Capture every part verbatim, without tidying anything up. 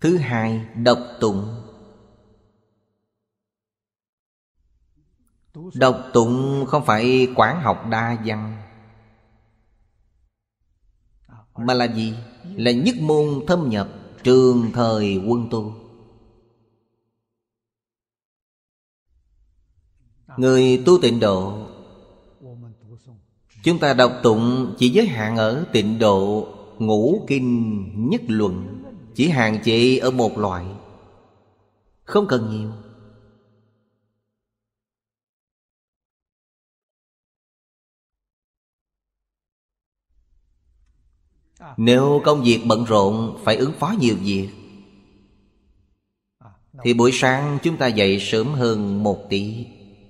Thứ hai, đọc tụng. Đọc tụng không phải quán học đa văn, mà là gì? Là nhất môn thâm nhập, trường thời quân tu. Người tu tịnh độ, chúng ta đọc tụng chỉ giới hạn ở tịnh độ ngũ kinh nhất luận, chỉ hạn chế ở một loại, không cần nhiều. Nếu công việc bận rộn, phải ứng phó nhiều việc, thì buổi sáng chúng ta dậy sớm hơn một tí,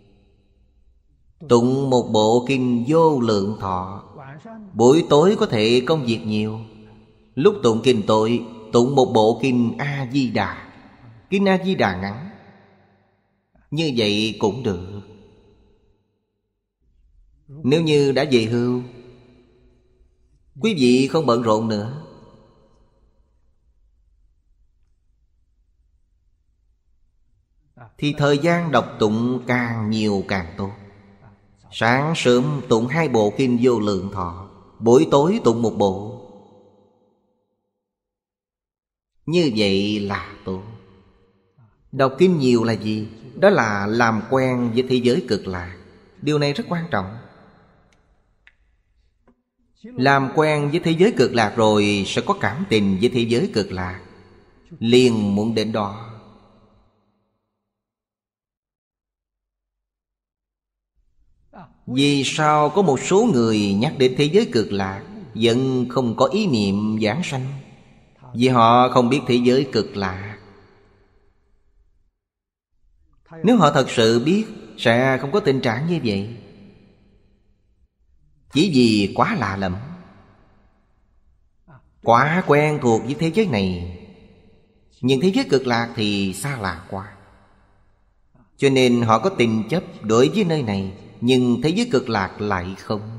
tụng một bộ kinh Vô Lượng Thọ. Buổi tối có thể công việc nhiều, lúc tụng kinh tối, tụng một bộ kinh A-di-đà. Kinh A-di-đà ngắn, như vậy cũng được. Nếu như đã về hưu, quý vị không bận rộn nữa, thì thời gian đọc tụng càng nhiều càng tốt. Sáng sớm tụng hai bộ kinh Vô Lượng Thọ, buổi tối tụng một bộ. Như vậy là tốt. Đọc kinh nhiều là gì? Đó là làm quen với thế giới cực lạc. Điều này rất quan trọng. Làm quen với thế giới cực lạc rồi sẽ có cảm tình với thế giới cực lạc, liền muốn đến đó. Vì sao có một số người nhắc đến thế giới cực lạc vẫn không có ý niệm giảng sanh? Vì họ không biết thế giới cực lạc. Nếu họ thật sự biết, sẽ không có tình trạng như vậy. Chỉ vì quá lạ lẫm, quá quen thuộc với thế giới này, nhưng thế giới cực lạc thì xa lạ quá. Cho nên họ có tình chấp đối với nơi này, nhưng thế giới cực lạc lại không.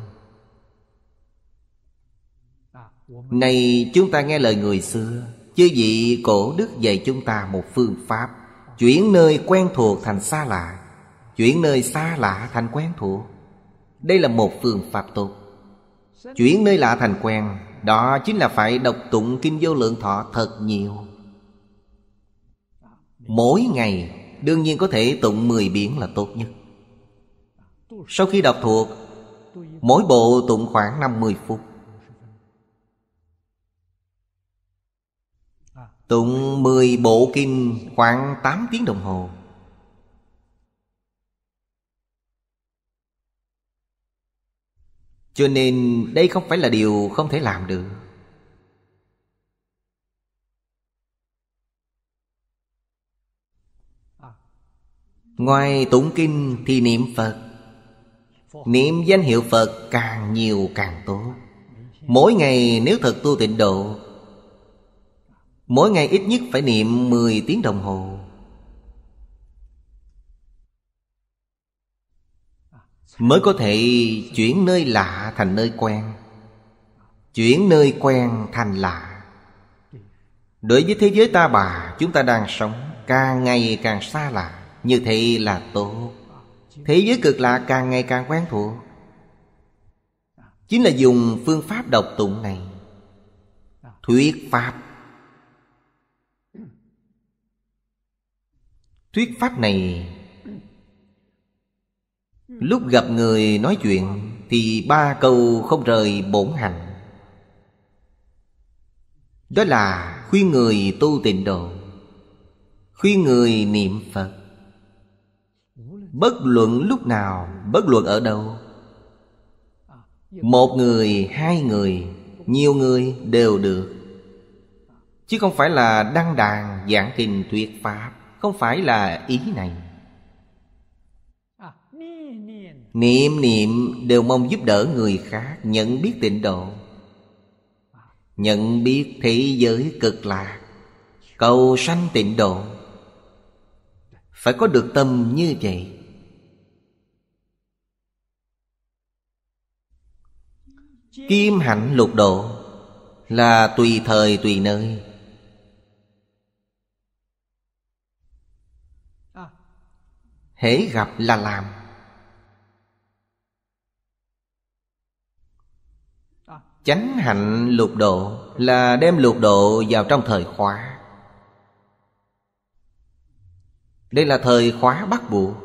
Này chúng ta nghe lời người xưa, chư vị cổ đức dạy chúng ta một phương pháp, chuyển nơi quen thuộc thành xa lạ, chuyển nơi xa lạ thành quen thuộc. Đây là một phương pháp tốt. Chuyển nơi lạ thành quen, đó chính là phải đọc tụng kinh Vô Lượng Thọ thật nhiều. Mỗi ngày đương nhiên có thể tụng mười biến là tốt nhất. Sau khi đọc thuộc, mỗi bộ tụng khoảng năm mươi phút. Tụng mười bộ kinh khoảng tám tiếng đồng hồ. Cho nên đây không phải là điều không thể làm được. Ngoài tụng kinh thì niệm Phật. Niệm danh hiệu Phật càng nhiều càng tốt. Mỗi ngày nếu thật tu tịnh độ, mỗi ngày ít nhất phải niệm mười tiếng đồng hồ. Mới có thể chuyển nơi lạ thành nơi quen, chuyển nơi quen thành lạ. Đối với thế giới ta bà chúng ta đang sống, càng ngày càng xa lạ. Như thế là tốt. Thế giới cực lạ càng ngày càng quen thuộc. Chính là dùng phương pháp đọc tụng này, thuyết pháp. Thuyết pháp này, lúc gặp người nói chuyện thì ba câu không rời bổn hành. Đó là khuyên người tu tịnh độ, khuyên người niệm Phật. Bất luận lúc nào, bất luận ở đâu, một người, hai người, nhiều người đều được. Chứ không phải là đăng đàn giảng kinh thuyết pháp. Không phải là ý này. Niệm niệm đều mong giúp đỡ người khác nhận biết tịnh độ, nhận biết thế giới cực lạc, cầu sanh tịnh độ. Phải có được tâm như vậy. Kim hạnh lục độ là tùy thời tùy nơi. hễ gặp là làm. Chánh hạnh lục độ là đem lục độ vào trong thời khóa. Đây là thời khóa bắt buộc.